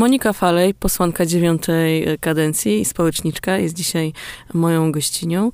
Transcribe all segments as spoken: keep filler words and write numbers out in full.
Monika Falej, posłanka dziewiątej kadencji i społeczniczka, jest dzisiaj moją gościnią.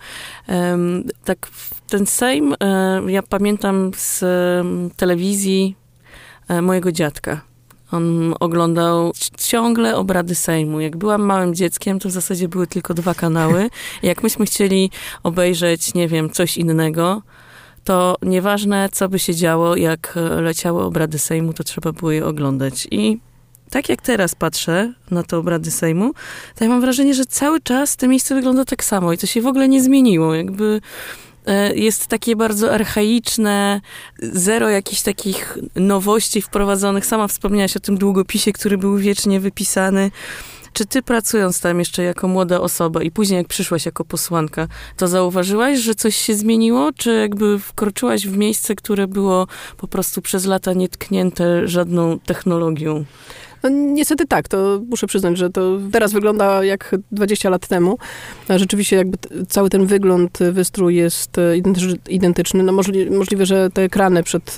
Tak, ten Sejm ja pamiętam z telewizji mojego dziadka. On oglądał ciągle obrady Sejmu. Jak byłam małym dzieckiem, to w zasadzie były tylko dwa kanały. Jak myśmy chcieli obejrzeć, nie wiem, coś innego, to nieważne, co by się działo, jak leciały obrady Sejmu, to trzeba było je oglądać. I tak jak teraz patrzę na te obrady Sejmu, to ja mam wrażenie, że cały czas to miejsce wygląda tak samo i to się w ogóle nie zmieniło. Jakby jest takie bardzo archaiczne, zero jakichś takich nowości wprowadzonych. Sama wspomniałaś o tym długopisie, który był wiecznie wypisany. Czy ty, pracując tam jeszcze jako młoda osoba i później jak przyszłaś jako posłanka, to zauważyłaś, że coś się zmieniło? Czy jakby wkroczyłaś w miejsce, które było po prostu przez lata nietknięte żadną technologią? No, niestety tak, to muszę przyznać, że to teraz wygląda jak dwadzieścia lat temu. Rzeczywiście jakby cały ten wygląd, wystrój jest identyczny. No możli, możliwe, że te ekrany przed,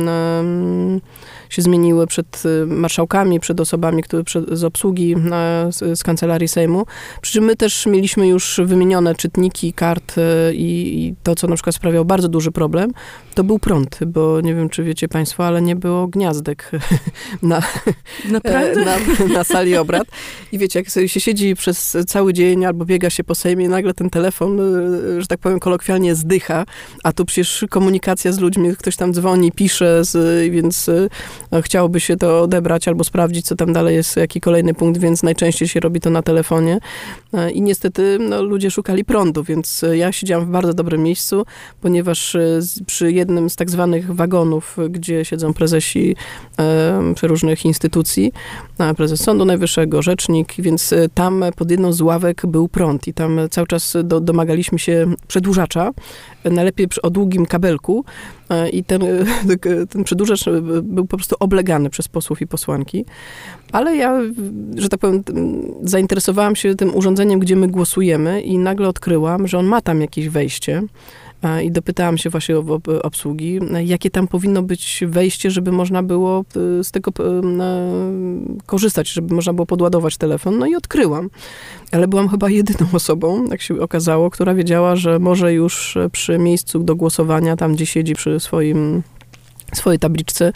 um, się zmieniły przed marszałkami, przed osobami które, przed, z obsługi z, z kancelarii Sejmu. Przy czym my też mieliśmy już wymienione czytniki kart i, i to, co na przykład sprawiało bardzo duży problem, to był prąd, bo nie wiem, czy wiecie państwo, ale nie było gniazdek na... Naprawdę? Na, na sali obrad. I wiecie, jak sobie się siedzi przez cały dzień albo biega się po Sejmie, nagle ten telefon, że tak powiem kolokwialnie, zdycha, a tu przecież komunikacja z ludźmi, ktoś tam dzwoni, pisze, z, więc no, chciałoby się to odebrać albo sprawdzić, co tam dalej jest, jaki kolejny punkt, więc najczęściej się robi to na telefonie. I niestety no, ludzie szukali prądu, więc ja siedziałam w bardzo dobrym miejscu, ponieważ przy jednym z tak zwanych wagonów, gdzie siedzą prezesi e, przeróżnych instytucji, prezes Sądu Najwyższego, rzecznik, więc tam pod jedną z ławek był prąd i tam cały czas do, domagaliśmy się przedłużacza, najlepiej o długim kabelku i ten, ten przedłużacz był po prostu oblegany przez posłów i posłanki. Ale ja, że tak powiem, zainteresowałam się tym urządzeniem, gdzie my głosujemy i nagle odkryłam, że on ma tam jakieś wejście. I dopytałam się właśnie o obsługi, jakie tam powinno być wejście, żeby można było z tego korzystać, żeby można było podładować telefon. No i odkryłam. Ale byłam chyba jedyną osobą, jak się okazało, która wiedziała, że może już przy miejscu do głosowania, tam gdzie siedzi przy swoim swojej tabliczce,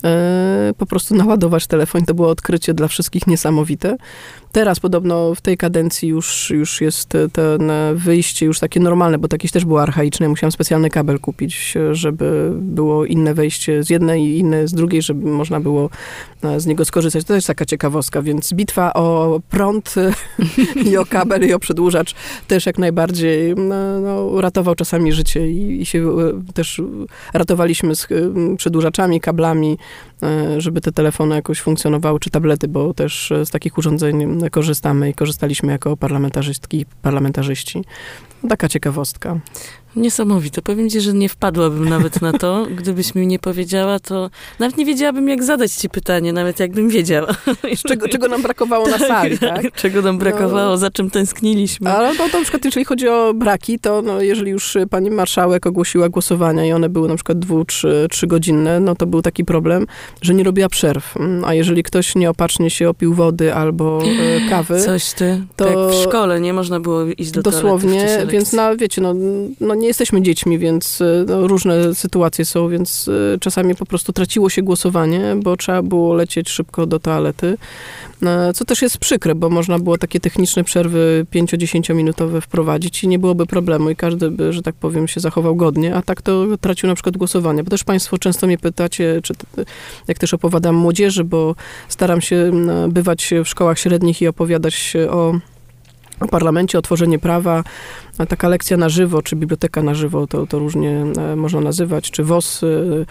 e, po prostu naładować telefon. To było odkrycie dla wszystkich niesamowite. Teraz podobno w tej kadencji już, już jest ten wyjście już takie normalne, bo jakieś też było archaiczne. Musiałam specjalny kabel kupić, żeby było inne wejście z jednej i inne z drugiej, żeby można było z niego skorzystać. To jest taka ciekawostka, więc bitwa o prąd i o kabel i o przedłużacz też jak najbardziej no, no, ratował czasami życie i, i się też ratowaliśmy z przedłużaczami, kablami, żeby te telefony jakoś funkcjonowały, czy tablety, bo też z takich urządzeń korzystamy i korzystaliśmy jako parlamentarzystki i parlamentarzyści. Taka ciekawostka. Niesamowite. Powiem ci, że nie wpadłabym nawet na to. Gdybyś mi nie powiedziała, to nawet nie wiedziałabym, jak zadać ci pytanie, nawet jakbym wiedziała. Czego, czego nam brakowało na sali, tak? Czego nam brakowało, no, za czym tęskniliśmy. Ale no, to na przykład, jeżeli chodzi o braki, to no, jeżeli już pani marszałek ogłosiła głosowania i one były na przykład dwu, trzy, trzygodzinne, no to był taki problem, że nie robiła przerw. A jeżeli ktoś nieopatrznie się opił wody albo e, kawy, coś ty, to tak jak w szkole nie można było iść do dosłownie, toalety, więc no, wiecie, no, no nie jesteśmy dziećmi, więc no, różne sytuacje są, więc y, czasami po prostu traciło się głosowanie, bo trzeba było lecieć szybko do toalety, y, co też jest przykre, bo można było takie techniczne przerwy pięcio-dziesięciominutowe wprowadzić i nie byłoby problemu i każdy by, że tak powiem, się zachował godnie, a tak to tracił na przykład głosowanie, bo też państwo często mnie pytacie, czy jak też opowiadam młodzieży, bo staram się y, bywać w szkołach średnich i opowiadać o o parlamencie, o tworzeniu prawa, taka lekcja na żywo, czy biblioteka na żywo, to, to różnie można nazywać, czy W O S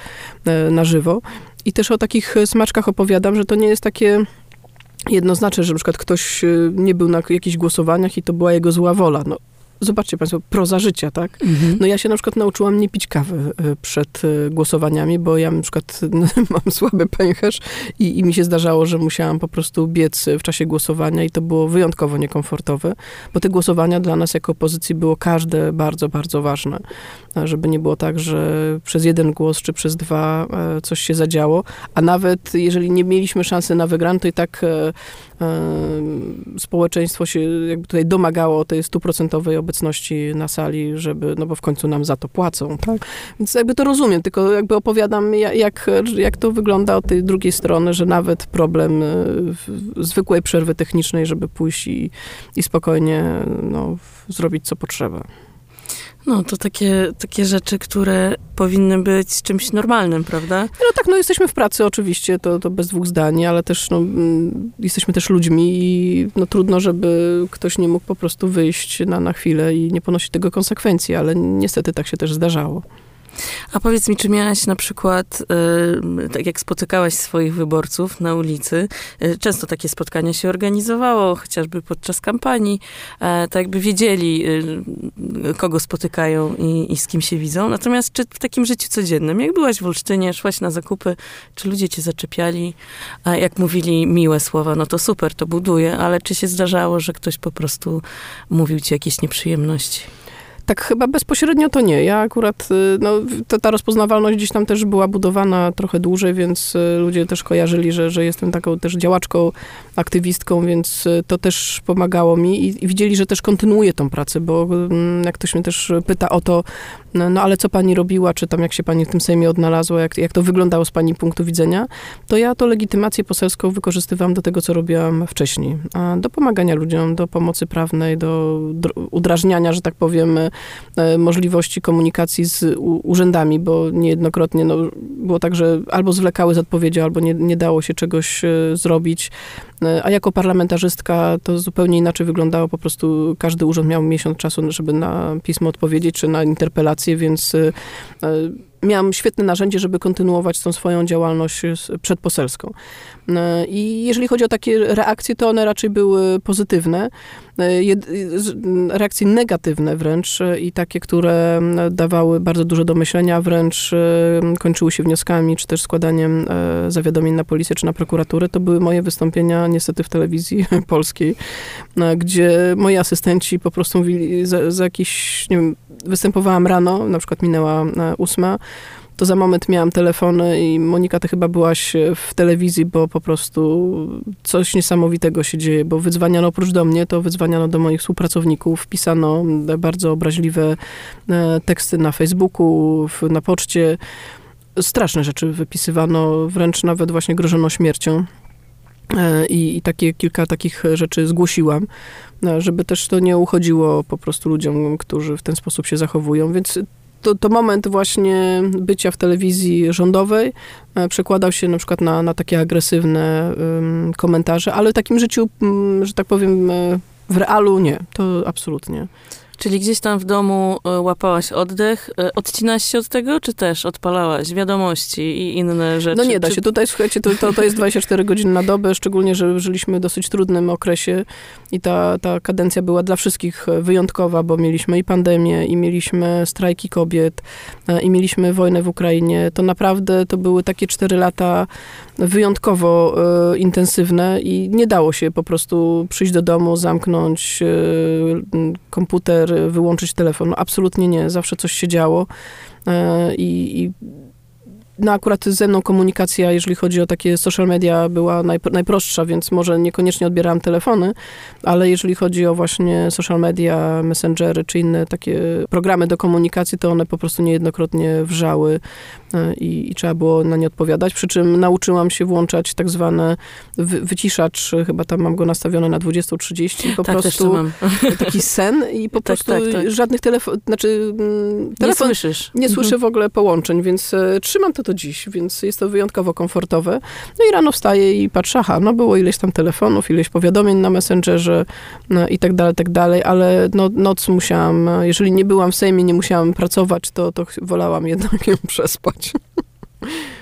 na żywo. I też o takich smaczkach opowiadam, że to nie jest takie jednoznaczne, że na przykład ktoś nie był na jakichś głosowaniach i to była jego zła wola. No, zobaczcie państwo, proza życia, tak? Mhm. No ja się na przykład nauczyłam nie pić kawy przed głosowaniami, bo ja na przykład no, mam słaby pęcherz i, i mi się zdarzało, że musiałam po prostu biec w czasie głosowania i to było wyjątkowo niekomfortowe, bo te głosowania dla nas jako opozycji było każde bardzo, bardzo ważne. Żeby nie było tak, że przez jeden głos czy przez dwa coś się zadziało, a nawet jeżeli nie mieliśmy szansy na wygraną, to i tak e, e, społeczeństwo się jakby tutaj domagało tej stuprocentowej obecności na sali, żeby, no bo w końcu nam za to płacą, tak? Więc jakby to rozumiem, tylko jakby opowiadam, jak, jak to wygląda od tej drugiej strony, że nawet problem zwykłej przerwy technicznej, żeby pójść i, i spokojnie no, zrobić co potrzeba. No, to takie, takie rzeczy, które powinny być czymś normalnym, prawda? No tak, no jesteśmy w pracy oczywiście, to, to bez dwóch zdań, ale też no, jesteśmy też ludźmi i no, trudno, żeby ktoś nie mógł po prostu wyjść na, na chwilę i nie ponosić tego konsekwencji, ale niestety tak się też zdarzało. A powiedz mi, czy miałaś na przykład, y, tak jak spotykałaś swoich wyborców na ulicy, y, często takie spotkania się organizowało, chociażby podczas kampanii, y, tak jakby wiedzieli, y, kogo spotykają i, i z kim się widzą. Natomiast czy w takim życiu codziennym, jak byłaś w Olsztynie, szłaś na zakupy, czy ludzie cię zaczepiali, a jak mówili miłe słowa, no to super, to buduje, ale czy się zdarzało, że ktoś po prostu mówił ci jakieś nieprzyjemności? Tak chyba bezpośrednio to nie. Ja akurat, no, ta, ta rozpoznawalność gdzieś tam też była budowana trochę dłużej, więc ludzie też kojarzyli, że, że jestem taką też działaczką, aktywistką, więc to też pomagało mi i, i widzieli, że też kontynuuję tą pracę, bo jak ktoś mnie też pyta o to, no, no ale co pani robiła, czy tam jak się pani w tym Sejmie odnalazła, jak, jak to wyglądało z pani punktu widzenia, to ja to legitymację poselską wykorzystywałam do tego, co robiłam wcześniej. A do pomagania ludziom, do pomocy prawnej, do udrażniania, że tak powiem, możliwości komunikacji z urzędami, bo niejednokrotnie no, było tak, że albo zwlekały z odpowiedzią, albo nie, nie dało się czegoś zrobić. A jako parlamentarzystka to zupełnie inaczej wyglądało. Po prostu każdy urząd miał miesiąc czasu, żeby na pismo odpowiedzieć, czy na interpelację, więc miałam świetne narzędzie, żeby kontynuować tą swoją działalność przedposelską. I jeżeli chodzi o takie reakcje, to one raczej były pozytywne. Reakcje negatywne wręcz i takie, które dawały bardzo dużo do myślenia, wręcz kończyły się wnioskami, czy też składaniem zawiadomień na policję, czy na prokuraturę, to były moje wystąpienia niestety w telewizji polskiej, gdzie moi asystenci po prostu mówili za, za jakiś, nie wiem, występowałam rano, na przykład minęła ósma, to za moment miałam telefony i Monika, ty chyba byłaś w telewizji, bo po prostu coś niesamowitego się dzieje, bo wydzwaniano oprócz do mnie, to wydzwaniano do moich współpracowników, pisano bardzo obraźliwe teksty na Facebooku, na poczcie. Straszne rzeczy wypisywano, wręcz nawet właśnie grożono śmiercią. I, I takie kilka takich rzeczy zgłosiłam, żeby też to nie uchodziło po prostu ludziom, którzy w ten sposób się zachowują, więc To, to moment właśnie bycia w telewizji rządowej przekładał się na przykład na, na takie agresywne um, komentarze, ale w takim życiu, um, że tak powiem, w realu nie, to absolutnie. Czyli gdzieś tam w domu łapałaś oddech, odcinałaś się od tego, czy też odpalałaś wiadomości i inne rzeczy? No nie da czy... się. Tutaj, słuchajcie, to, to, to jest dwadzieścia cztery godziny na dobę, szczególnie, że żyliśmy w dosyć trudnym okresie i ta, ta kadencja była dla wszystkich wyjątkowa, bo mieliśmy i pandemię, i mieliśmy strajki kobiet, i mieliśmy wojnę w Ukrainie. To naprawdę to były takie cztery lata wyjątkowo e, intensywne i nie dało się po prostu przyjść do domu, zamknąć e, komputer, wyłączyć telefon. No, absolutnie nie. Zawsze coś się działo. E, i, i no akurat ze mną komunikacja, jeżeli chodzi o takie social media, była najp- najprostsza, więc może niekoniecznie odbierałam telefony, ale jeżeli chodzi o właśnie social media, messengery czy inne takie programy do komunikacji, to one po prostu niejednokrotnie wrzały i, i trzeba było na nie odpowiadać. Przy czym nauczyłam się włączać tak zwany wy- wyciszacz, chyba tam mam go nastawiony na dwadzieścia trzydzieści, po tak, prostu taki sen i po tak, prostu tak, tak. żadnych telefonów, znaczy telefon, nie słyszysz. Nie słyszę mhm. w ogóle połączeń, więc e, trzymam to do dziś, więc jest to wyjątkowo komfortowe. No i rano wstaję i patrzę, aha, no było ileś tam telefonów, ileś powiadomień na Messengerze no, i tak dalej, tak dalej, ale no, noc musiałam, jeżeli nie byłam w Sejmie, nie musiałam pracować, to, to wolałam jednak ją przespać.